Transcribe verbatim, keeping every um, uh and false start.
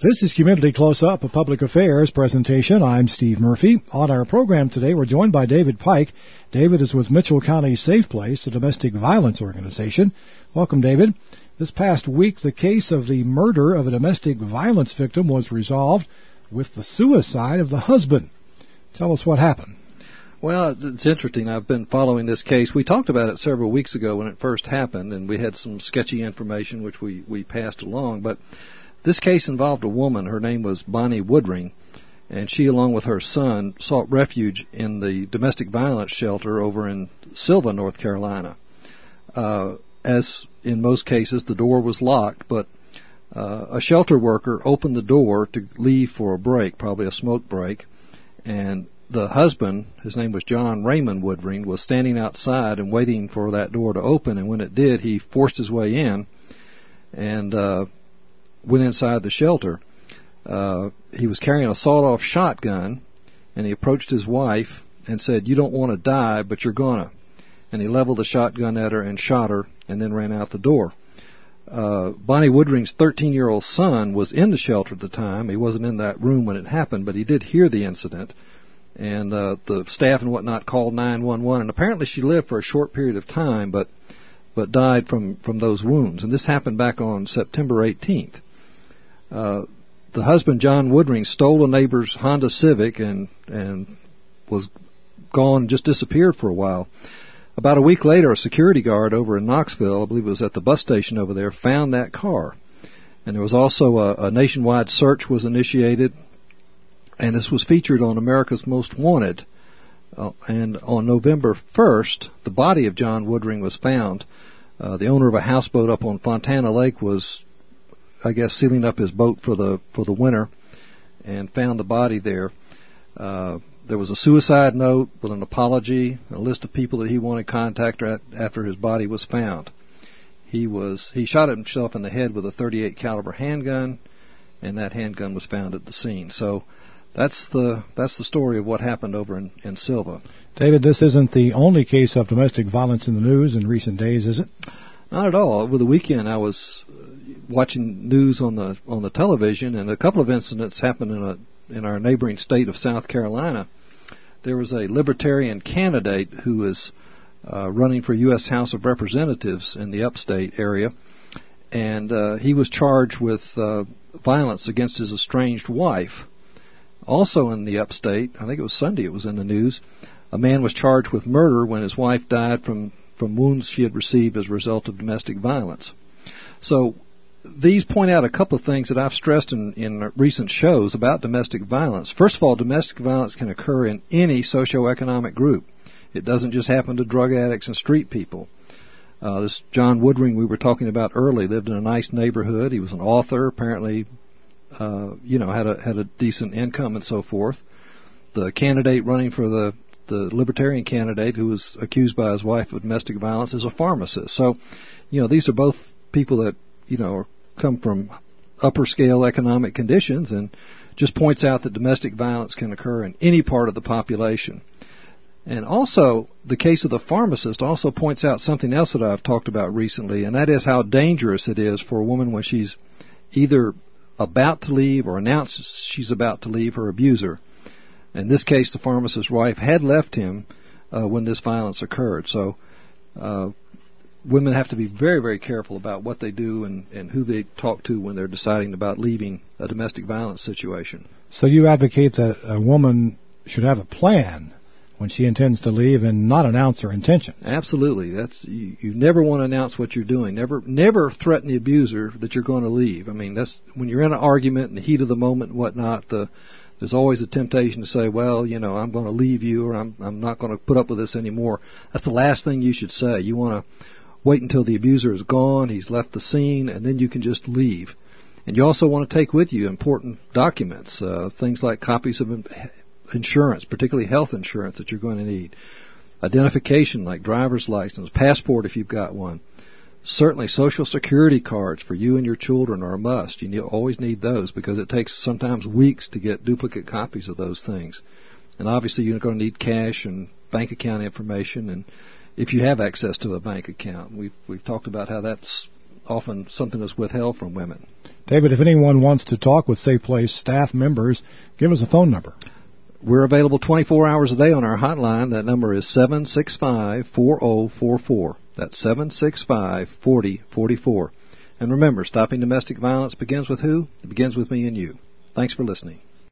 This is Community Close-Up, a public affairs presentation. I'm Steve Murphy. On our program today, we're joined by David Pike. David is with Mitchell County Safe Place, a domestic violence organization. Welcome, David. This past week, the case of the murder of a domestic violence victim was resolved with the suicide of the husband. Tell us what happened. Well, it's interesting. I've been following this case. We talked about it several weeks ago when it first happened, and we had some sketchy information which we, we passed along. But this case involved a woman. Her name was Bonnie Woodring, and she, along with her son, sought refuge in the domestic violence shelter over in Sylva, North Carolina. Uh, as in most cases, the door was locked, but uh, a shelter worker opened the door to leave for a break, probably a smoke break, and the husband, his name was John Raymond Woodring, was standing outside and waiting for that door to open, and when it did, he forced his way in and uh, went inside the shelter. Uh, he was carrying a sawed-off shotgun, and he approached his wife and said, "You don't want to die, but you're gonna." And he leveled the shotgun at her and shot her and then ran out the door. Uh, Bonnie Woodring's thirteen-year-old son was in the shelter at the time. He wasn't in that room when it happened, but he did hear the incident. And uh, the staff and whatnot called nine one one, and apparently she lived for a short period of time, but but died from, from those wounds. And this happened back on September eighteenth. Uh, the husband, John Woodring, stole a neighbor's Honda Civic and and was gone, just disappeared for a while. About a week later, a security guard over in Knoxville, I believe it was at the bus station over there, found that car. And there was also a, a nationwide search was initiated, and this was featured on America's Most Wanted. Uh, and on November first, the body of John Woodring was found. Uh, the owner of a houseboat up on Fontana Lake was, I guess, sealing up his boat for the for the winter, and found the body there. Uh, there was a suicide note with an apology, a list of people that he wanted contact after his body was found. He was he shot himself in the head with a thirty-eight caliber handgun, and that handgun was found at the scene. So that's the that's the story of what happened over in, in Sylva. David, this isn't the only case of domestic violence in the news in recent days, is it? Not at all. Over the weekend, I was watching news on the on the television, and a couple of incidents happened in a in our neighboring state of South Carolina. There was a libertarian candidate who is uh, running for U S House of Representatives in the upstate area, and uh, he was charged with uh, violence against his estranged wife. Also in the upstate, I think it was Sunday, it was in the news, a man was charged with murder when his wife died from, from wounds she had received as a result of domestic violence. So these point out a couple of things that I've stressed in, in recent shows about domestic violence. First of all, domestic violence can occur in any socioeconomic group. It doesn't just happen to drug addicts and street people. Uh, this John Woodring we were talking about earlier lived in a nice neighborhood. He was an author, apparently, uh, you know, had a had a decent income and so forth. The candidate running for the the libertarian candidate who was accused by his wife of domestic violence is a pharmacist. So, you know, these are both people that, you know, come from upper scale economic conditions, and just points out that domestic violence can occur in any part of the population. And also, the case of the pharmacist also points out something else that I've talked about recently, and that is how dangerous it is for a woman when she's either about to leave or announces she's about to leave her abuser. In this case, the pharmacist's wife had left him uh, when this violence occurred. So uh, women have to be very, very careful about what they do and, and who they talk to when they're deciding about leaving a domestic violence situation. So you advocate that a woman should have a plan when she intends to leave and not announce her intention. Absolutely. That's you, you never want to announce what you're doing. Never never threaten the abuser that you're going to leave. I mean, that's when you're in an argument in the heat of the moment and whatnot, the there's always a temptation to say, well, you know, I'm going to leave you, or I'm I'm not going to put up with this anymore. That's the last thing you should say. You want to wait until the abuser is gone, he's left the scene, and then you can just leave. And you also want to take with you important documents, uh, things like copies of insurance, particularly health insurance that you're going to need, identification like driver's license, passport if you've got one. Certainly Social Security cards for you and your children are a must. You need, always need those because it takes sometimes weeks to get duplicate copies of those things. And obviously you're going to need cash and bank account information, and if you have access to a bank account. We've we've talked about how that's often something that's withheld from women. David, if anyone wants to talk with Safe Place staff members, give us a phone number. We're available twenty-four hours a day on our hotline. That number is seven six five, four zero four four. That's seven six five, four zero four four. And remember, stopping domestic violence begins with who? It begins with me and you. Thanks for listening.